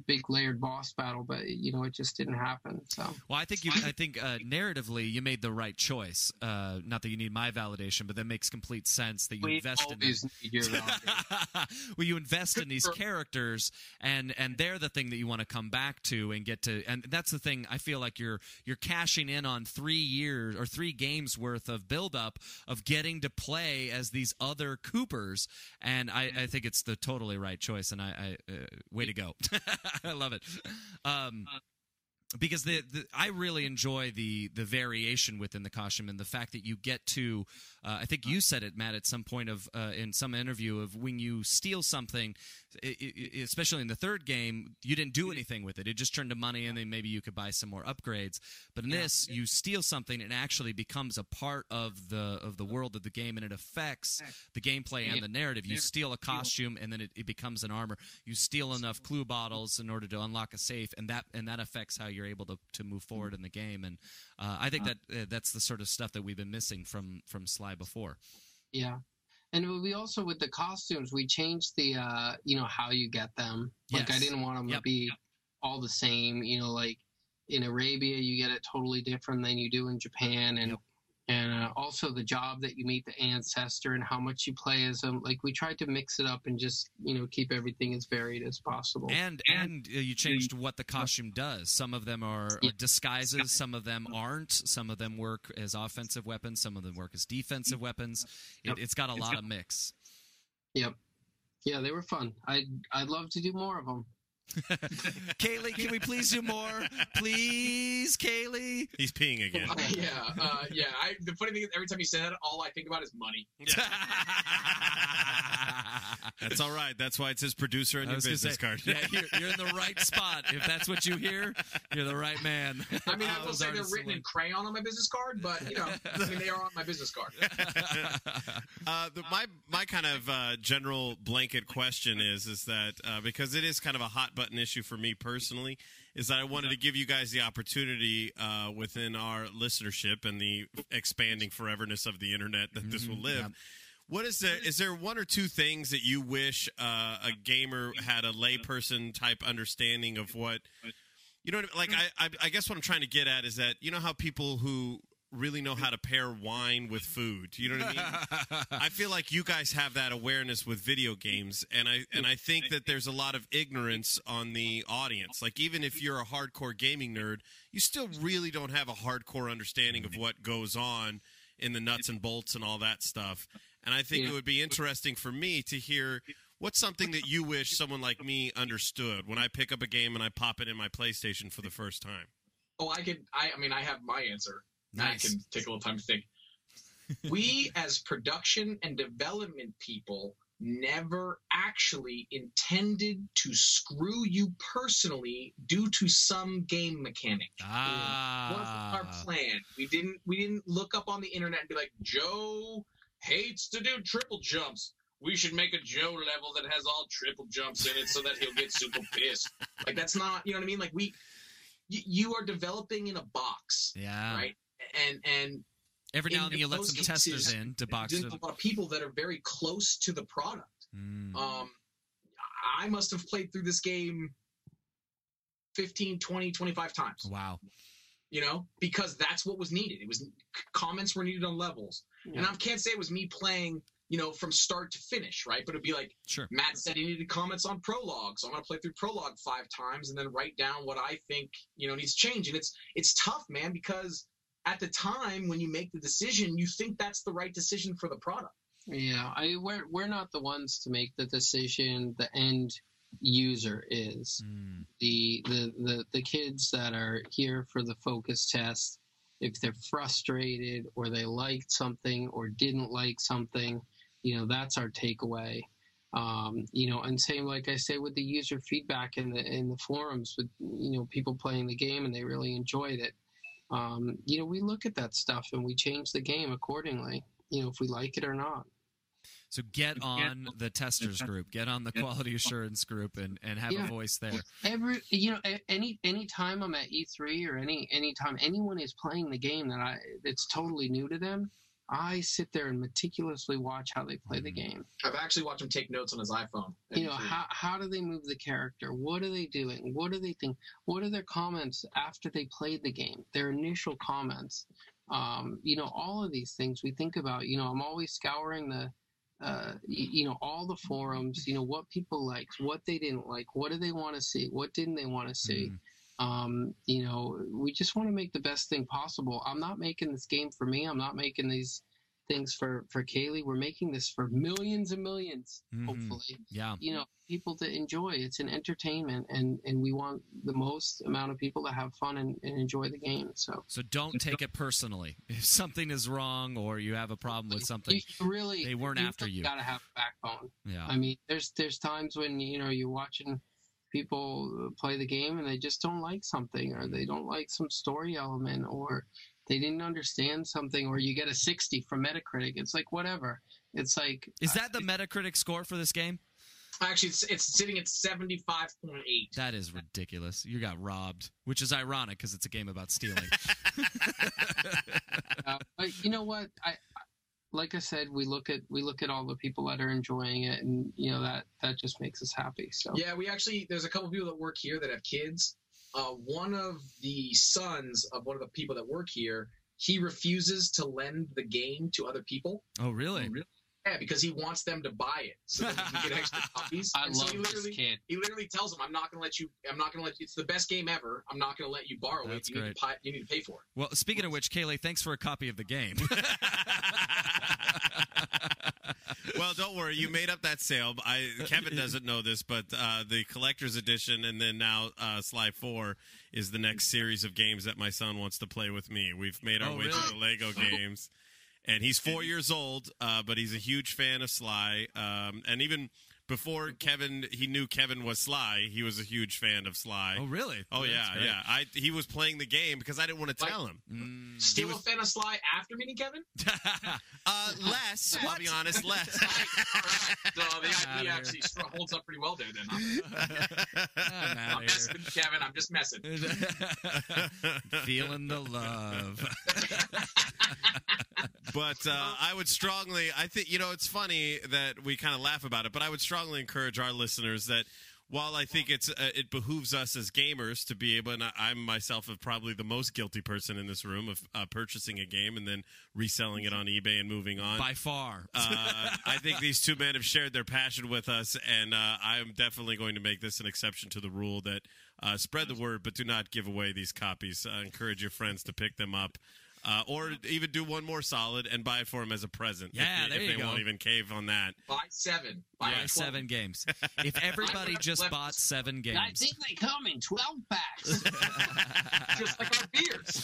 big layered boss battle, but it just didn't happen. So, well, I think narratively you made the right choice. Not that you need my validation, but that makes complete sense that you invest in your validation. Well, you invest in these characters, and they're the thing that you want to come back to and get to, and that's the thing. I feel like you're cashing in on 3 years or 3 games worth of build up of getting to play as these other Coopers, and I think it's the totally right choice, and I way to go. I love it. Because I really enjoy the variation within the costume and the fact that you get to I think you said it, Matt, at some point in some interview of when you steal something, especially in the third game, you didn't do anything with it. It just turned to money, and then maybe you could buy some more upgrades. But in this, you steal something, and it actually becomes a part of the world of the game, and it affects the gameplay and the narrative. You steal a costume, and then it becomes an armor. You steal enough clue bottles in order to unlock a safe, and that affects how you're able to move forward in the game. And I think that's the sort of stuff that we've been missing from Sly before. Yeah. And we also, with the costumes, we changed the, how you get them. Like, yes. I didn't want them to be all the same. Like in Arabia, you get it totally different than you do in Japan. And also the job that you meet the ancestor and how much you play as them. Like, we tried to mix it up and just, keep everything as varied as possible. And you changed what the costume does. Some of them are disguises. Some of them aren't. Some of them work as offensive weapons. Some of them work as defensive weapons. It's got a lot of mix. Yep. Yeah, they were fun. I'd love to do more of them. Kaylee, can we please do more? Please, Kaylee. He's peeing again. The funny thing is, every time you say that, all I think about is money. That's all right. That's why it says producer on your business card. Yeah, you're in the right spot. If that's what you hear, you're the right man. I mean, I will say they're written in crayon on my business card, but they are on my business card. My kind of general blanket question is that because it is kind of a hot button issue for me personally, is that I wanted to give you guys the opportunity within our listenership and the expanding foreverness of the internet that this will live. Yep. What is there? Is there one or two things that you wish a gamer had a layperson type understanding of what, like I guess what I'm trying to get at is that, how people who really know how to pair wine with food. You know what I mean? I feel like you guys have that awareness with video games, and I think that there's a lot of ignorance on the audience. Like, even if you're a hardcore gaming nerd, you still really don't have a hardcore understanding of what goes on in the nuts and bolts and all that stuff. And I think it would be interesting for me to hear what's something that you wish someone like me understood when I pick up a game and I pop it in my PlayStation for the first time. Oh, I have my answer. Nice. I can take a little time to think. We, as production and development people, never actually intended to screw you personally due to some game mechanic. Wasn't our plan. We didn't look up on the internet and be like, Joe hates to do triple jumps. We should make a Joe level that has all triple jumps in it so that he'll get super pissed. Like, that's not, you know what I mean? Like, you are developing in a box. Yeah. Right? And every now and then you let some testers in to box it. There's a lot of people that are very close to the product. I must have played through this game 15, 20, 25 times. Wow. Because that's what was needed. Comments were needed on levels. Yeah. And I can't say it was me playing, from start to finish, right? But it'd be like, sure. Matt said he needed comments on prologue, so I'm going to play through prologue 5 times and then write down what I think, needs to change. And it's tough, man, because at the time when you make the decision, you think that's the right decision for the product. Yeah, we're not the ones to make the decision. The end user is. The kids that are here for the focus test. If they're frustrated or they liked something or didn't like something, that's our takeaway. And same, like I say, with the user feedback in the forums with, people playing the game and they really enjoyed it. We look at that stuff and we change the game accordingly, if we like it or not. So get on the testers group, get on the quality assurance group, and have a voice there. Any time I'm at E3 or any time anyone is playing the game that's totally new to them, I sit there and meticulously watch how they play the game. I've actually watched him take notes on his iPhone. How do they move the character? What are they doing? What do they think? What are their comments after they played the game? Their initial comments. All of these things we think about. I'm always scouring the all the forums, what people liked, what they didn't like, what do they want to see, what didn't they want to see. We just want to make the best thing possible. I'm not making this game for me. I'm not making these things for Kaylee. We're making this for millions and millions, hopefully. Yeah. People to enjoy. It's an entertainment, and we want the most amount of people to have fun and enjoy the game. So don't take it personally. If something is wrong or you have a problem with something, they weren't after you. You got to have a backbone. Yeah. I mean, there's times when you're watching people play the game and they just don't like something, or they don't like some story element, or they didn't understand something, or you get a 60 from Metacritic. It's like, whatever. It's like, is that the Metacritic score for this game? Actually, it's sitting at 75.8. That is ridiculous. You got robbed, which is ironic because it's a game about stealing. But you know what? Like I said, we look at all the people that are enjoying it, and that just makes us happy. So yeah, there's a couple people that work here that have kids. One of the sons of one of the people that work here, he refuses to lend the game to other people. Oh, really? Yeah, because he wants them to buy it so that he can get extra copies. I love this kid. He literally tells them, I'm not going to let you. It's the best game ever. I'm not going to let you borrow it. You need to pay for it. Well, speaking of which, Kaylee, thanks for a copy of the game. Well, don't worry. You made up that sale. Kevin doesn't know this, but the collector's edition and then now Sly 4 is the next series of games that my son wants to play with me. We've made our way through the Lego games. And he's 4 years old, but he's a huge fan of Sly. And even before he knew Kevin was Sly, he was a huge fan of Sly. Oh, really? Oh, yeah. He was playing the game because I didn't want to tell him. Still a fan of Sly after meeting Kevin? Less. I'll be honest, less. All right. So the IP actually holds up pretty well there, then. I'm messing with Kevin. I'm just messing. Feeling the love. But I would strongly, I think, it's funny that we kind of laugh about it, but I would strongly encourage our listeners that while I think it behooves us as gamers to be able, and I myself am probably the most guilty person in this room of purchasing a game and then reselling it on eBay and moving on. By far. I think these two men have shared their passion with us, and I'm definitely going to make this an exception to the rule that spread the word, but do not give away these copies. Encourage your friends to pick them up. Or even do one more solid and buy it for them as a present. Yeah, if they won't even cave on that. Buy 7. Buy 7 games. If everybody just bought 7 games. I think they come in 12 packs. Just like our beers.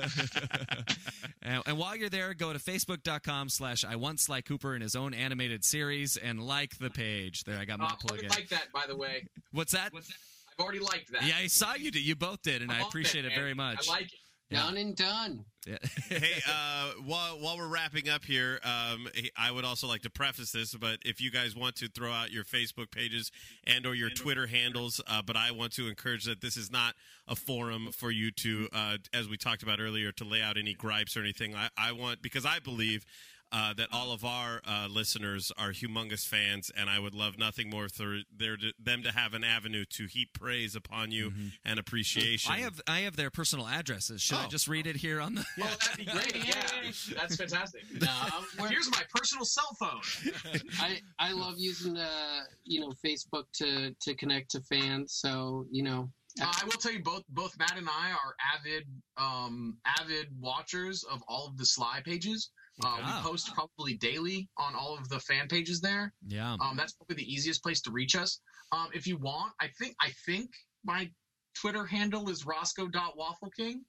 And while you're there, go to facebook.com/I want Sly Cooper in his own animated series and like the page. There, I got my plug in. I like that, by the way. What's that? I've already liked that. Yeah, I saw you did. You both did, and I appreciate it very much. I like it. Done and done. Yeah. Hey, while we're wrapping up here, I would also like to preface this, but if you guys want to throw out your Facebook pages and or your Twitter handles, but I want to encourage that this is not a forum for you to, as we talked about earlier, to lay out any gripes or anything. I want, because I believe that all of our listeners are humongous fans, and I would love nothing more for them to have an avenue to heap praise upon you and appreciation. I have their personal addresses. Should I just read it here on the? Yeah. Oh, that'd be great. Yeah, that's fantastic. Here's my personal cell phone. I love using Facebook to connect to fans. So I will tell you, both Matt and I are avid watchers of all of the Sly pages. We post probably daily on all of the fan pages there. Yeah. That's probably the easiest place to reach us. If you want, I think my Twitter handle is Roscoe.WaffleKing.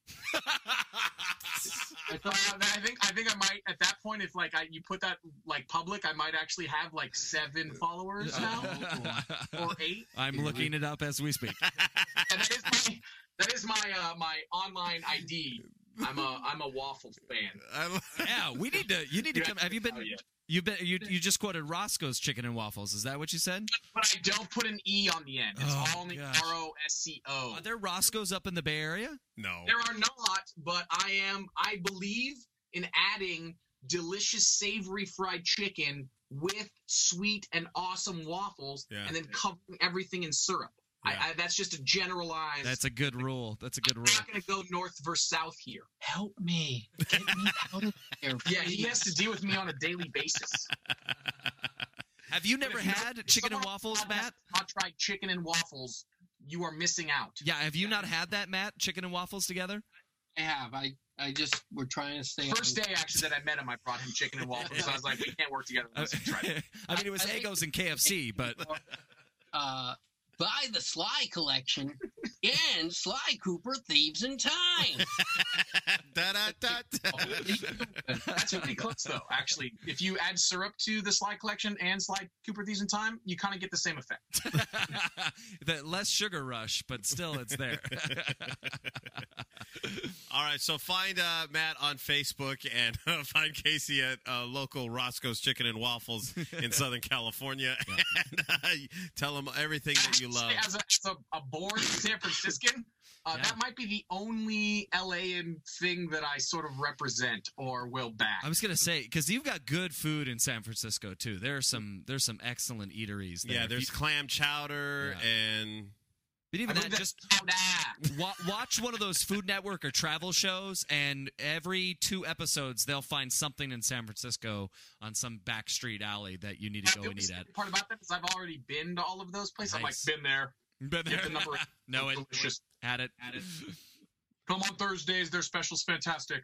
I think I might at that point, if you put that public, I might actually have 7 followers now or 8. I'm looking it up as we speak. And that is my online ID. I'm a waffle fan. Yeah, you need to come. Have you been? You just quoted Roscoe's Chicken and Waffles. Is that what you said? But I don't put an E on the end. It's only ROSCO. Are there Roscoe's up in the Bay Area? No, there are not. But I believe in adding delicious, savory fried chicken with sweet and awesome waffles, and then covering everything in syrup. Yeah. That's just a generalized. That's a good rule. That's a good rule. I'm not going to go north versus south here. Help me. Get me out of there. Yeah, he has to deal with me on a daily basis. Have you never had chicken and waffles, Matt? Not tried chicken and waffles. You are missing out. Yeah, have you not had that, Matt? Chicken and waffles together? I have. I just we're trying to stay. First day actually that I met him, I brought him chicken and waffles. So I was like, we can't work together unless you try it. I mean, it was Eggos and KFC, but buy the Sly collection and Sly Cooper Thieves in Time. That's really close, though. Actually, if you add syrup to the Sly collection and Sly Cooper Thieves in Time, you kind of get the same effect. The less sugar rush, but still, it's there. All right, so find Matt on Facebook and find Casey at local Roscoe's Chicken and Waffles in Southern California, and tell him everything that you love. As a born San Franciscan, that might be the only LA thing that I sort of represent or will back. I was gonna say, because you've got good food in San Francisco too. There's some excellent eateries there. Yeah, there's clam chowder and. But even that, just watch one of those Food Network or travel shows, and every 2 episodes they'll find something in San Francisco on some back street alley that you need to go and eat at. The part about that is I've already been to all of those places. Nice. I'm like, been there. Get the number. Know it. Delicious. Had it. Come on Thursdays. Their special's fantastic.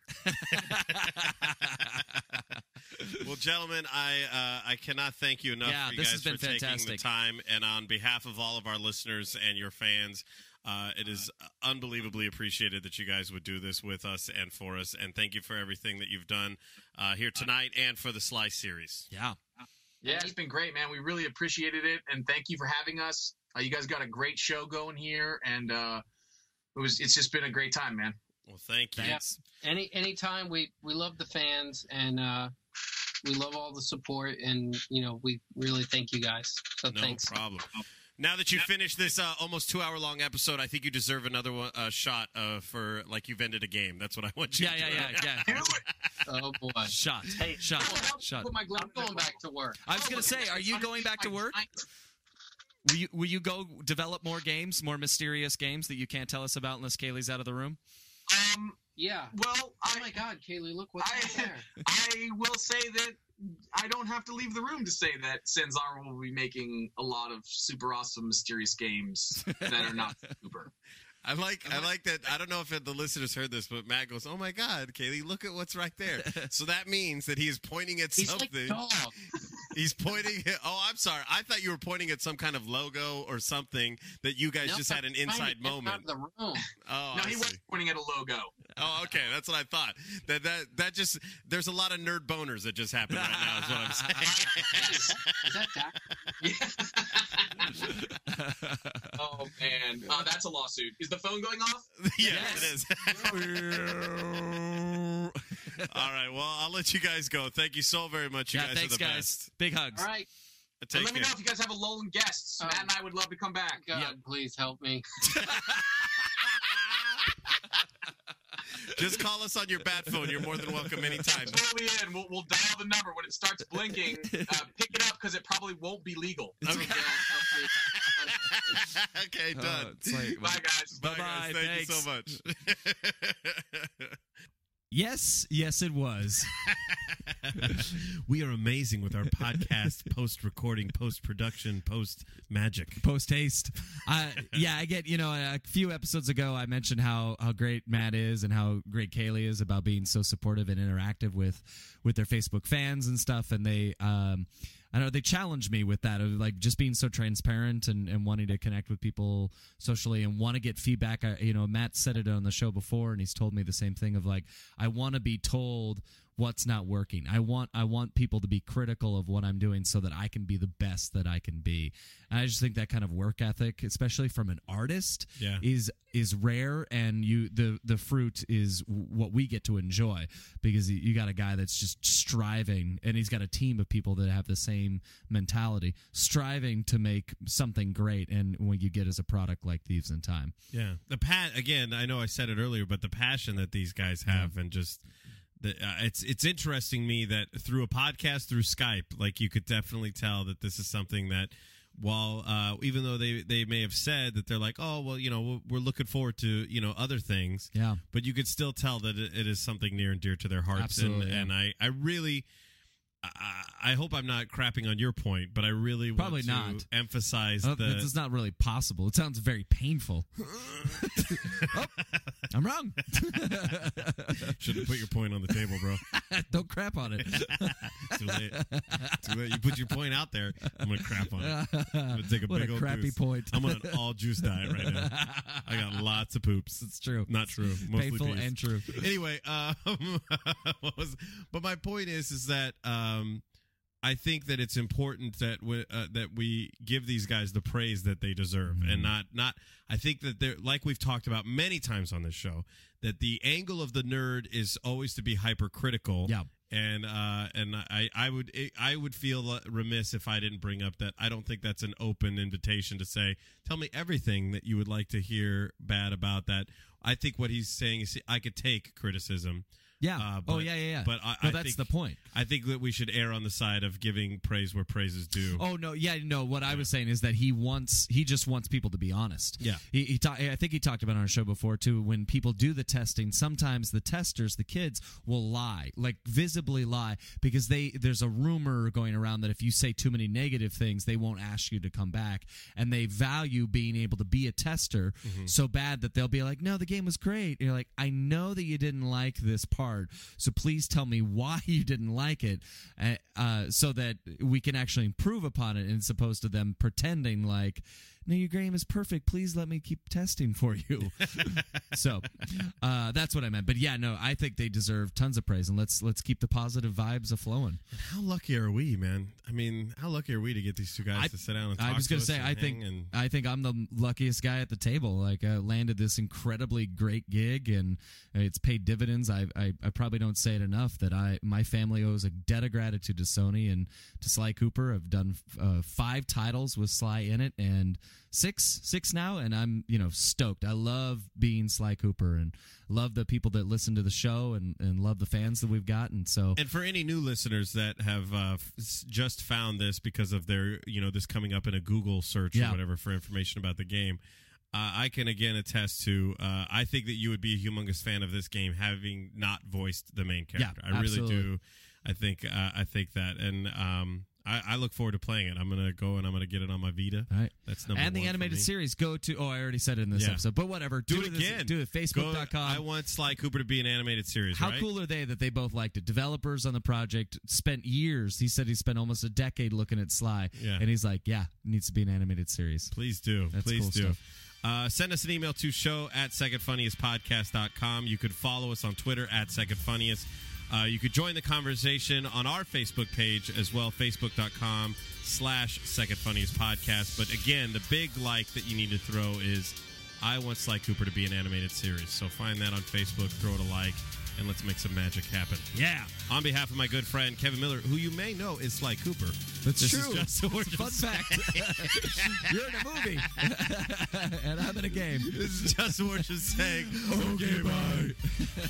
Well, gentlemen, I cannot thank you enough for you guys for taking the time. And on behalf of all of our listeners and your fans, it is unbelievably appreciated that you guys would do this with us and for us. And thank you for everything that you've done here tonight and for the Sly series. Yeah, it's been great, man. We really appreciated it, and thank you for having us. You guys got a great show going here, and it's just been a great time, man. Well, thank you. Thanks. Anytime we love the fans, and we love all the support, and we really thank you guys. So thanks. No problem. Now that you finished this almost 2-hour-long episode, I think you deserve another shot for like you've ended a game. That's what I want you to do. Yeah. Oh, boy. Shot. I'm going back to work. I was going to say, are you going back to work? Will you go develop more games, more mysterious games that you can't tell us about unless Kaylee's out of the room? Yeah. Well, oh my God, Kaylee, look what's there. I will say that I don't have to leave the room to say that Sanzara will be making a lot of super awesome mysterious games that are not super. I like that. I don't know if the listeners heard this, but Matt goes, "Oh my God, Kaylee, look at what's right there." So that means that he is pointing at something. He's like a dog. He's pointing at, I'm sorry. I thought you were pointing at some kind of logo or something that you guys just had an inside moment. Out of the room. Oh, no, he was pointing at a logo. Oh, okay. That's what I thought. That just, there's a lot of nerd boners that just happened right now is what I'm saying. Is that Dak? Oh, man. That's a lawsuit. Is the phone going off? Yes, it is. All right. Well, I'll let you guys go. Thank you so very much. You guys are the best. Big hugs. All right. Take let me know if you guys have a lull in guests. Matt and I would love to come back. God, please help me. Just call us on your bat phone. You're more than welcome anytime. Totally in. We'll dial the number. When it starts blinking, pick it up because it probably won't be legal. Okay. Okay, done. Bye, guys. Bye. Thank you so much. Yes, it was. We are amazing with our podcast, post-recording, post-production, post-magic. Post-haste. I get, a few episodes ago I mentioned how great Matt is and how great Kaylee is about being so supportive and interactive with their Facebook fans and stuff, and they I know they challenged me with that of like just being so transparent and wanting to connect with people socially and want to get feedback. Matt said it on the show before, and he's told me the same thing of like, I want to be told what's not working. I want people to be critical of what I'm doing so that I can be the best that I can be. And I just think that kind of work ethic, especially from an artist, is rare, and the fruit is what we get to enjoy, because you got a guy that's just striving, and he's got a team of people that have the same mentality, striving to make something great, and what you get is a product like Thieves in Time. Yeah. Again, I know I said it earlier, but the passion that these guys have and just it's interesting to me that through a podcast, through Skype, like you could definitely tell that this is something that, while even though they may have said that they're like, oh well, we're looking forward to other things, but you could still tell that it is something near and dear to their hearts. Absolutely, and I really. I hope I'm not crapping on your point, but I really want to emphasize that it's not really possible. It sounds very painful. Oh, I'm wrong. Shouldn't put your point on the table, bro. Don't crap on it. Too late. You put your point out there, I'm going to crap on it. I'm going to take a big old crappy juice. point. I'm on an all juice diet right now. I got lots of poops. It's true. Not true. Mostly painful peas. and true. Anyway, but my point is that I think that it's important that we give these guys the praise that they deserve, and not. I think that they're, like we've talked about many times on this show, that the angle of the nerd is always to be hypercritical. Yeah. And I would feel remiss if I didn't bring up that I don't think that's an open invitation to say, tell me everything that you would like to hear bad about that. I think what he's saying is I could take criticism. Yeah. Yeah. But that's think, the point. I think that we should err on the side of giving praise where praise is due. Oh no, yeah, no. What I was saying is that he just wants people to be honest. Yeah. I think he talked about it on our show before too. When people do the testing, sometimes the testers, the kids, will lie, like visibly lie, because there's a rumor going around that if you say too many negative things, they won't ask you to come back, and they value being able to be a tester so bad that they'll be like, no, the game was great. And you're like, I know that you didn't like this part. So please tell me why you didn't like it, so that we can actually improve upon it, as opposed to them pretending like, no, your game is perfect. Please let me keep testing for you. So that's what I meant. But yeah, no, I think they deserve tons of praise, and let's keep the positive vibes a-flowing. And how lucky are we, man? I mean, how lucky are we to get these two guys to sit down and talk to us? I was going to say, I think I'm the luckiest guy at the table. Like, I landed this incredibly great gig, and it's paid dividends. I probably don't say it enough that my family owes a debt of gratitude to Sony and to Sly Cooper. I've done 5 titles with Sly in it, and six now, and I'm stoked. I love being Sly Cooper, and love the people that listen to the show, and love the fans that we've gotten. And for any new listeners that have just found this because of their this coming up in a Google search or whatever for information about the game, I can again attest to I think that you would be a humongous fan of this game having not voiced the main character. I really do. I think that, and I look forward to playing it. I'm going to go and I'm going to get it on my Vita. All right. That's number one. And the animated series, go to, I already said it in this episode, but whatever. Do it again. Do it. Facebook.com. I want Sly Cooper to be an animated series, How cool are they that they both liked it? Developers on the project spent years. He said he spent almost a decade looking at Sly. Yeah. And he's like, yeah, it needs to be an animated series. Please do. That's Please cool do. Stuff. Send us an email to show@secondfunniestpodcast.com. You could follow us on Twitter @secondfunniest. You could join the conversation on our Facebook page as well, facebook.com/secondfunniestpodcast. But again, the big like that you need to throw is I want Sly Cooper to be an animated series. So find that on Facebook, throw it a like, and let's make some magic happen. Yeah. On behalf of my good friend Kevin Miller, who you may know is Sly Cooper. That's true. Fun fact. You're in a movie, and I'm in a game. This is just what you're saying. Okay, bye.